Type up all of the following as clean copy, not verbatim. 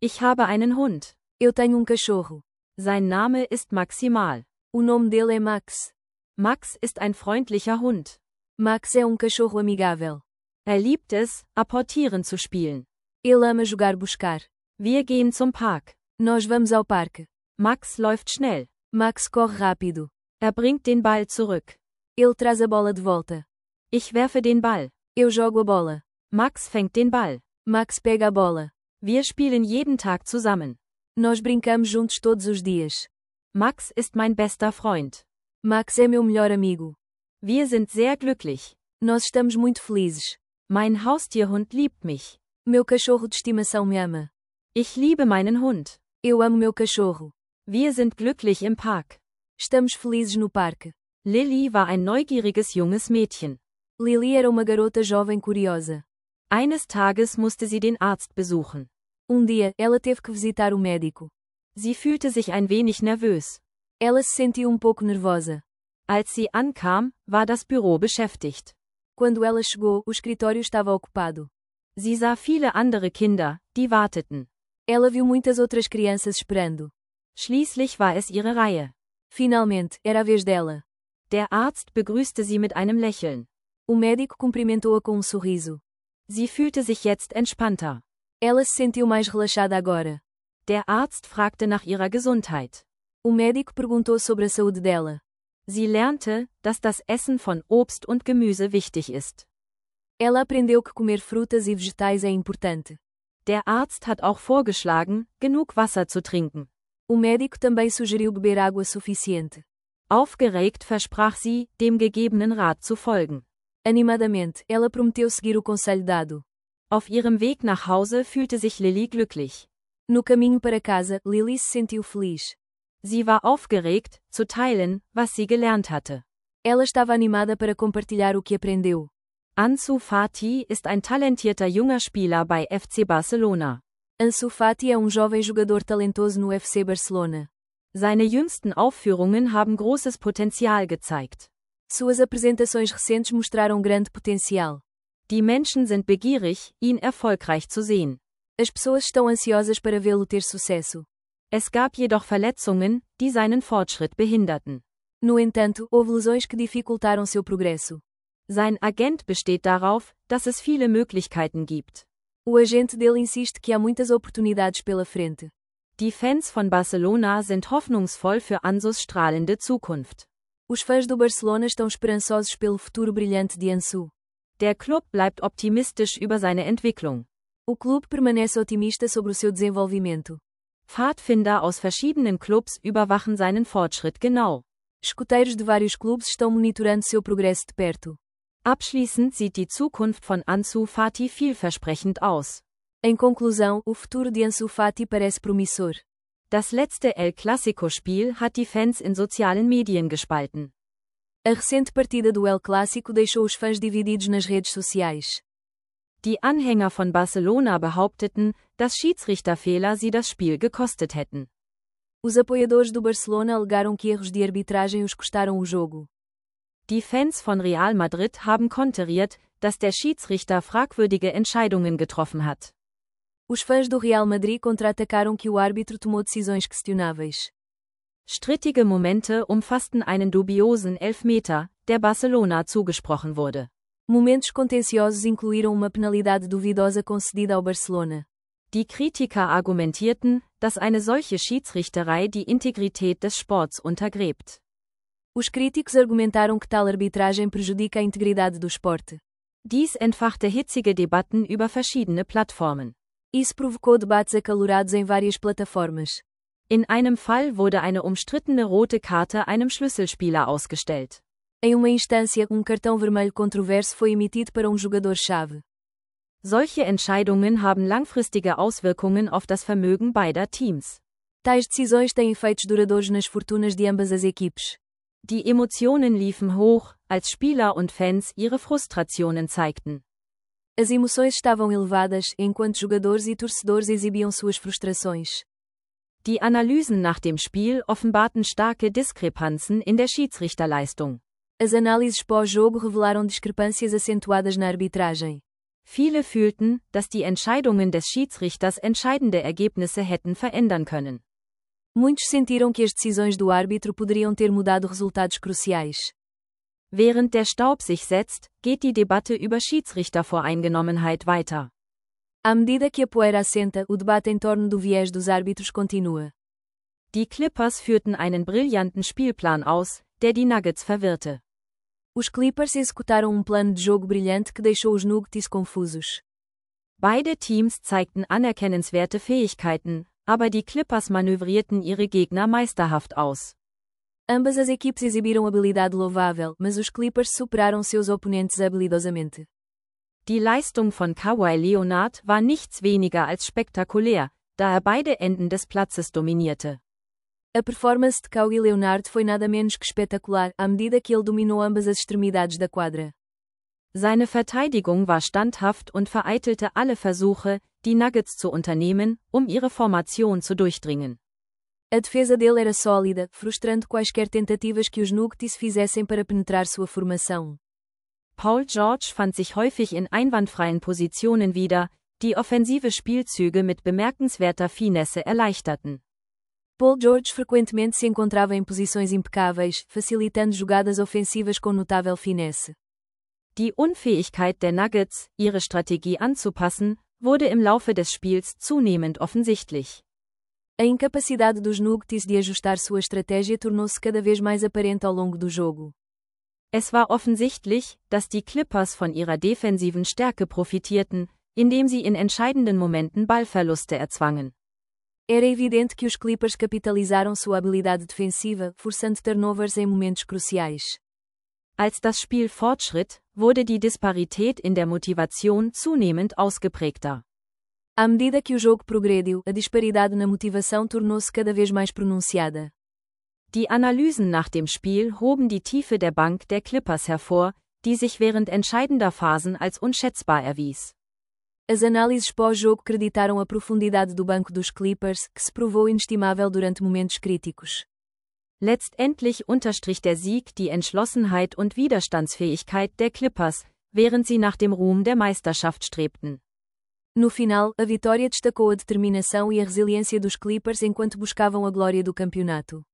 Ich habe einen Hund. Eu tenho cachorro. Sein Name ist Maximal. O nome dele é Max. Max ist ein freundlicher Hund. Max é cachorro amigável. Er liebt es, apportieren zu spielen. Ele ama jogar buscar. Wir gehen zum Park. Nós vamos ao parque. Max läuft schnell. Max corre rápido. Er bringt den Ball zurück. Ele traz a bola de volta. Ich werfe den Ball. Eu jogo a bola. Max fängt den Ball. Max pega a bola. Wir spielen jeden Tag zusammen. Nós brincamos juntos todos os dias. Max ist mein bester Freund. Max é meu melhor amigo. Wir sind sehr glücklich. Nós estamos muito felizes. Mein Haustierhund liebt mich. Meu cachorro de estimação me ama. Ich liebe meinen Hund. Eu amo meu cachorro. Wir sind glücklich im Park. Estamos felizes no parque. Lilly war ein neugieriges junges Mädchen. Lily era uma garota jovem curiosa. Eines Tages musste sie den Arzt besuchen. Dia, ela teve que visitar o médico. Sie fühlte sich ein wenig nervös. Ela se sentiu pouco nervosa. Als sie ankam, war das Büro beschäftigt. Quando ela chegou, o escritório estava ocupado. Sie sah viele andere Kinder, die warteten. Ela viu muitas outras crianças esperando. Schließlich war es ihre Reihe. Finalmente, era a vez dela. Der Arzt begrüßte sie mit einem Lächeln. O médico cumprimentou-a com sorriso. Sie fühlte sich jetzt entspannter. Ela se sentiu mais relaxada agora. Der Arzt fragte nach ihrer Gesundheit. O médico perguntou sobre a saúde dela. Sie lernte, dass das Essen von Obst und Gemüse wichtig ist. Ela aprendeu que comer frutas e vegetais é importante. Der Arzt hat auch vorgeschlagen, genug Wasser zu trinken. O médico também sugeriu beber água suficiente. Aufgeregt versprach sie, dem gegebenen Rat zu folgen. Animadamente, ela prometeu seguir o conselho dado. Auf ihrem Weg nach Hause fühlte sich Lilly glücklich. No caminho para casa, Lily se sentiu feliz. Sie war aufgeregt, zu teilen, was sie gelernt hatte. Ela estava animada para compartilhar o que aprendeu. Ansu Fati ist ein talentierter junger Spieler bei FC Barcelona. Ansu Fati é jovem jogador talentoso no FC Barcelona. Seine jüngsten Aufführungen haben großes Potenzial gezeigt. Suas apresentações recentes mostraram grande potencial. Die Menschen sind begierig, ihn erfolgreich zu sehen. As pessoas estão ansiosas para vê-lo ter sucesso. Es gab jedoch Verletzungen, die seinen Fortschritt behinderten. No entanto, houve lesões que dificultaram seu progresso. Sein Agent besteht darauf, dass es viele Möglichkeiten gibt. O agente dele insiste que há muitas oportunidades pela frente. Die Fans von Barcelona sind hoffnungsvoll für Ansus strahlende Zukunft. Os fãs do Barcelona estão esperançosos pelo futuro brilhante de Ansu. Der Club bleibt optimistisch über seine Entwicklung. O clube permanece otimista sobre o seu desenvolvimento. Pfadfinder aus verschiedenen Clubs überwachen seinen Fortschritt genau. Escuteiros de vários clubes estão monitorando seu progresso de perto. Abschließend sieht die Zukunft von Ansu Fati vielversprechend aus. Em conclusão, o futuro de Ansu Fati parece promissor. Das letzte El Clásico-Spiel hat die Fans in sozialen Medien gespalten. A recente partida do El Clásico deixou os fãs divididos nas redes sociais. Die Anhänger von Barcelona behaupteten, dass Schiedsrichterfehler sie das Spiel gekostet hätten. Os apoiadores do Barcelona alegaram que erros de arbitragem os custaram o jogo. Die Fans von Real Madrid haben konteriert, dass der Schiedsrichter fragwürdige Entscheidungen getroffen hat. Os fãs do Real Madrid contra-atacaram que o árbitro tomou decisões questionáveis. Strittige Momente umfassten einen dubiosen Elfmeter, der Barcelona zugesprochen wurde. Momentos contenciosos incluíram uma penalidade duvidosa concedida ao Barcelona. Die Kritiker argumentierten, dass eine solche Schiedsrichterei die Integrität des Sports untergräbt. Os críticos argumentaram que tal arbitragem prejudica a integridade do esporte. Dies entfachte hitzige Debatten über verschiedene Plattformen. Isso provocou debates acalorados em várias plataformas. In einem Fall wurde eine umstrittene rote Karte einem Schlüsselspieler ausgestellt. Em uma instância, cartão vermelho controverso foi emitido para jogador-chave. Solche Entscheidungen haben langfristige Auswirkungen auf das Vermögen beider Teams. Tais decisões têm efeitos duradouros nas fortunas de ambas as equipes. Die Emotionen liefen hoch, als Spieler und Fans ihre Frustrationen zeigten. As emoções estavam elevadas, enquanto jogadores e torcedores exibiam suas frustrações. Die Analysen nach dem Spiel offenbarten starke Diskrepanzen in der Schiedsrichterleistung. As análises pós-jogo revelaram discrepâncias acentuadas na arbitragem. Viele fühlten, dass die Entscheidungen des Schiedsrichters entscheidende Ergebnisse hätten verändern können. Muitos sentiram que as decisões do árbitro poderiam ter mudado resultados cruciais. Während der Staub sich setzt, geht die Debatte über Schiedsrichtervoreingenommenheit weiter. À medida que a poeira assenta, o debate em torno do viés dos árbitros continua. Die Clippers führten einen brillanten Spielplan aus, der die Nuggets verwirrte. Os Clippers executaram plano de jogo brilhante que deixou os Nuggets confusos. Beide Teams zeigten anerkennenswerte Fähigkeiten, aber die Clippers manövrierten ihre Gegner meisterhaft aus. Ambas as equipes exibiram habilidade louvável, mas os Clippers superaram seus oponentes habilidosamente. Die Leistung von Kawhi Leonard war nichts weniger als spektakulär, da beide Enden des Platzes dominierte. A performance de Kawhi Leonard foi nada menos que espetacular, à medida que ele dominou ambas as extremidades da quadra. Seine Verteidigung war standhaft und vereitelte alle Versuche, die Nuggets zu unternehmen, ihre Formation zu durchdringen. A defesa dele era sólida, frustrando quaisquer tentativas que os Nuggets fizessem para penetrar sua formação. Paul George fand sich häufig in einwandfreien Positionen wieder, die offensive Spielzüge mit bemerkenswerter Finesse erleichterten. Paul George frequentemente se encontrava em posições impecáveis, facilitando jogadas ofensivas com notável finesse. Die Unfähigkeit der Nuggets, ihre Strategie anzupassen, wurde im Laufe des Spiels zunehmend offensichtlich. A incapacidade dos Nuggets de ajustar sua estratégia tornou-se cada vez mais aparente ao longo do jogo. Es war offensichtlich, dass die Clippers von ihrer defensiven Stärke profitierten, indem sie in entscheidenden Momenten Ballverluste erzwangen. Era evidente que os Clippers capitalizaram sua habilidade defensiva, forçando turnovers em momentos cruciais. Als das Spiel fortschritt, wurde die Disparität in der Motivation zunehmend ausgeprägter. À medida que o jogo progrediu, a disparidade na motivação tornou-se cada vez mais pronunciada. Die Analysen nach dem Spiel hoben die Tiefe der Bank der Clippers hervor, die sich während entscheidender Phasen als unschätzbar erwies. As análises pós-jogo creditaram a profundidade do banco dos Clippers, que se provou inestimável durante momentos críticos. Letztendlich unterstrich der Sieg die Entschlossenheit und Widerstandsfähigkeit der Clippers, während sie nach dem Ruhm der Meisterschaft strebten. No final, a vitória destacou a determinação e a resiliência dos Clippers enquanto buscavam a glória do campeonato.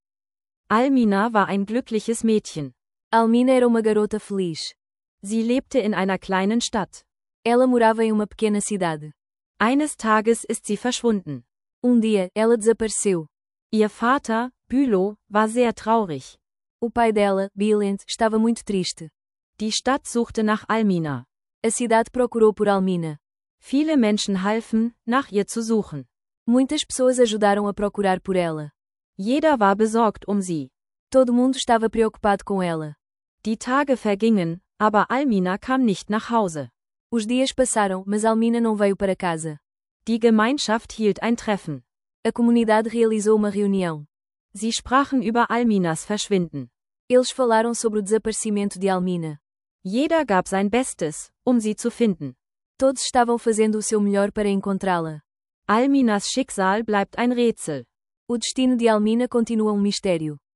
Almina war ein glückliches Mädchen. Almina era uma garota feliz. Sie lebte in einer kleinen Stadt. Ela morava em uma pequena cidade. Eines Tages ist sie verschwunden. Dia, ela desapareceu. Ihr Vater, Bülow, war sehr traurig. O pai dela, Bülent, estava muito triste. Die Stadt suchte nach Almina. A cidade procurou por Almina. Viele Menschen halfen, nach ihr zu suchen. Muitas pessoas ajudaram a procurar por ela. Jeder war besorgt sie. Todo mundo estava preocupado com ela. Die Tage vergingen, aber Almina kam nicht nach Hause. Os dias passaram, mas Almina não veio para casa. Die Gemeinschaft hielt ein Treffen. A comunidade realizou uma reunião. Sie sprachen über Alminas Verschwinden. Eles falaram sobre o desaparecimento de Almina. Jeder gab sein Bestes, sie zu finden. Todos estavam fazendo o seu melhor para encontrá-la. Alminas Schicksal bleibt ein Rätsel. O destino de Almina continua um mistério.